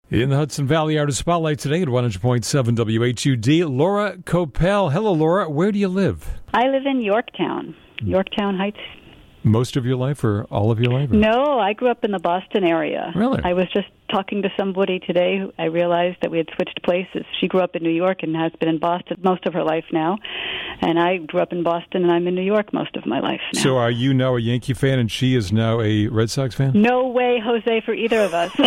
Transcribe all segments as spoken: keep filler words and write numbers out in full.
In the Hudson Valley Artist Spotlight today at one hundred point seven W H U D, Laura Coppell. Hello, Laura. Where do you live? I live in Yorktown, Yorktown Heights. Most of your life or all of your life? Or? No, I grew up in the Boston area. Really? I was just talking to somebody today who I realized that we had switched places. She grew up in New York and has been in Boston most of her life now. And I grew up in Boston and I'm in New York most of my life now. So are you now a Yankee fan and she is now a Red Sox fan? No way, Jose, for either of us.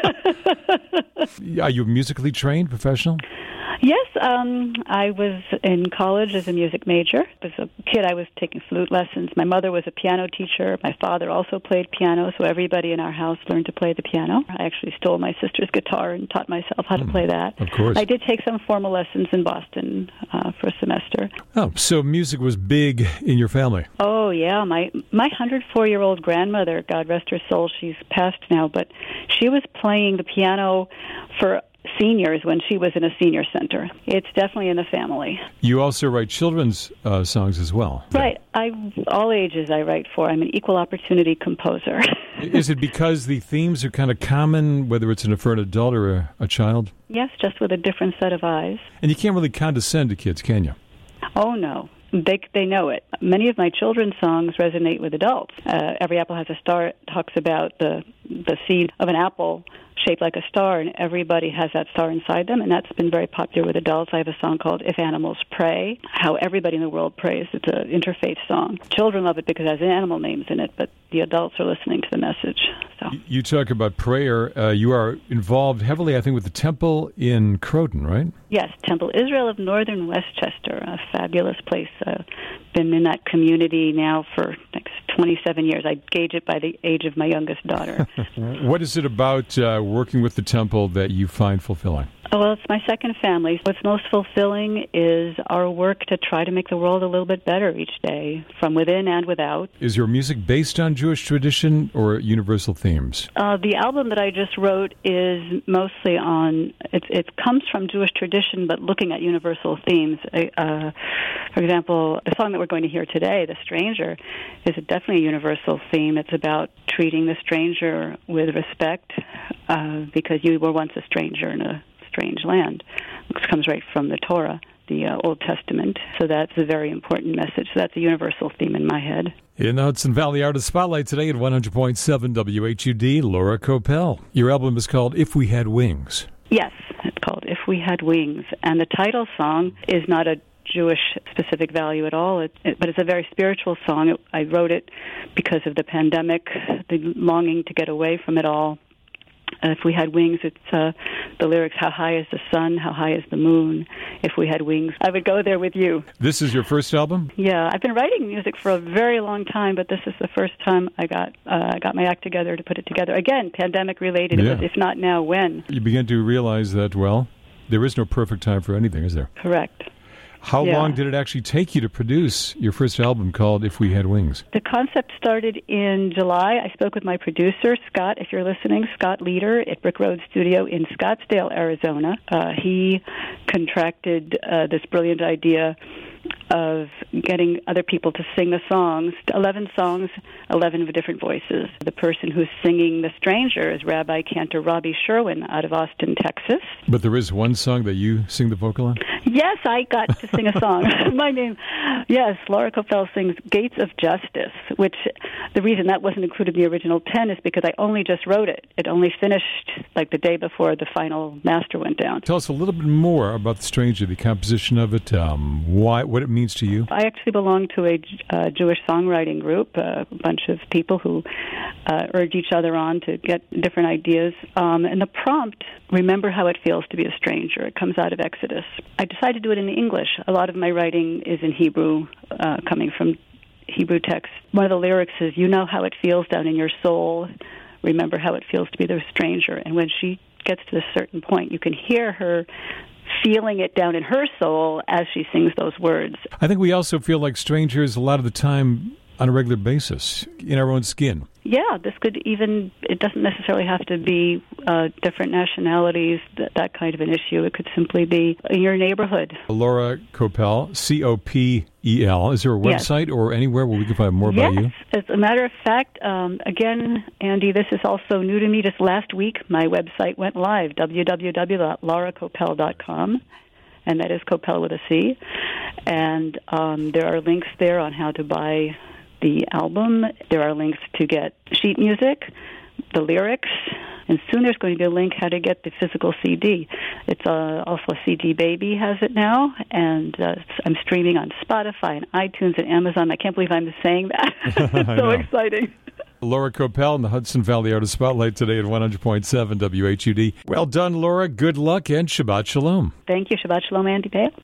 Are you musically trained, professional? Yes, um, I was in college as a music major. As a kid, I was taking flute lessons. My mother was a piano teacher. My father also played piano, so everybody in our house learned to play the piano. I actually stole my sister's guitar and taught myself how to play that. Of course. I did take some formal lessons in Boston uh, for a semester. Oh, so music was big in your family. Oh, yeah. My my one hundred four-year-old grandmother, God rest her soul, she's passed now, but she was playing the piano for seniors when she was in a senior center. It's definitely in the family. You also write children's uh, songs as well. Right. I all ages I write for. I'm an equal opportunity composer. Is it because the themes are kind of common, whether it's for an adult or a, a child? Yes, just with a different set of eyes. And you can't really condescend to kids, can you? Oh, no. They they know it. Many of my children's songs resonate with adults. Uh, Every Apple Has a Star talks about the the seed of an apple shaped like a star, and everybody has that star inside them, and that's been very popular with adults. I have a song called If Animals Pray, how everybody in the world prays. It's an interfaith song. Children love it because it has animal names in it, but the adults are listening to the message. So you talk about prayer. Uh, you are involved heavily, I think, with the temple in Croton, right? Yes, Temple Israel of Northern Westchester, a fabulous place. Uh, been in that community now for like twenty-seven years. I gauge it by the age of my youngest daughter. What is it about uh, working with the temple that you find fulfilling? Oh, well, it's my second family. What's most fulfilling is our work to try to make the world a little bit better each day, from within and without. Is your music based on Jewish tradition or universal themes? Uh, the album that I just wrote is mostly on, it, it comes from Jewish tradition, but looking at universal themes. Uh, for example, the song that we're going to hear today, The Stranger, is a definitely a universal theme. It's about treating the stranger with respect uh, because you were once a stranger in a strange land, which comes right from the Torah, the uh, Old Testament. So that's a very important message. So that's a universal theme in my head. In the Hudson Valley Artist Spotlight today at one hundred point seven W H U D, Laura Coppell. Your album is called If We Had Wings. Yes, it's called If We Had Wings. And the title song is not a Jewish specific value at all, it, it, but it's a very spiritual song. It, I wrote it because of the pandemic, the longing to get away from it all. Uh, if we had wings, it's uh, the lyrics, how high is the sun, how high is the moon? If we had wings, I would go there with you. This is your first album? Yeah, I've been writing music for a very long time, but this is the first time I got uh, I got my act together to put it together. Again, pandemic-related. Yeah. It was, if not now, when? You begin to realize that, well, there is no perfect time for anything, is there? Correct. How yeah. long did it actually take you to produce your first album called If We Had Wings? The concept started in July. I spoke with my producer, Scott, if you're listening, Scott Leader at Brick Road Studio in Scottsdale, Arizona. Uh, he contracted uh, this brilliant idea of getting other people to sing the songs, eleven songs, eleven different voices. The person who's singing The Stranger is Rabbi Cantor Robbie Sherwin out of Austin, Texas. But there is one song that you sing the vocal on? Yes, I got to sing a song. My name, yes, Laura Coppell sings Gates of Justice, which the reason that wasn't included in the original ten is because I only just wrote it. It only finished like the day before the final master went down. Tell us a little bit more about The Stranger, the composition of it, um, why, what it means to you. I actually belong to a uh, Jewish songwriting group, uh, a bunch of people who uh, urge each other on to get different ideas. Um, and the prompt, remember how it feels to be a stranger, it comes out of Exodus. I decided to do it in English. A lot of my writing is in Hebrew, uh, coming from Hebrew text. One of the lyrics is, you know how it feels down in your soul. Remember how it feels to be the stranger. And when she gets to a certain point, you can hear her feeling it down in her soul as she sings those words. I think we also feel like strangers a lot of the time on a regular basis in our own skin? Yeah, this could even, it doesn't necessarily have to be uh, different nationalities, that, that kind of an issue. It could simply be in your neighborhood. Laura Coppell, C O P E L. Is there a website yes. or anywhere where we can find more yes. about you? As a matter of fact, um, again, Andy, this is also new to me. Just last week, my website went live, w w w dot laura coppell dot com. And that is Coppell with a C. And um, there are links there on how to buy the album. There are links to get sheet music, the lyrics, and soon there's going to be a link how to get the physical C D. It's uh, also C D Baby has it now, and uh, I'm streaming on Spotify and iTunes and Amazon. I can't believe I'm saying that. It's so exciting. Laura Coppell in the Hudson Valley Artist Spotlight today at one hundred point seven W H U D. Well done, Laura. Good luck and Shabbat Shalom. Thank you. Shabbat Shalom, Andy Bale.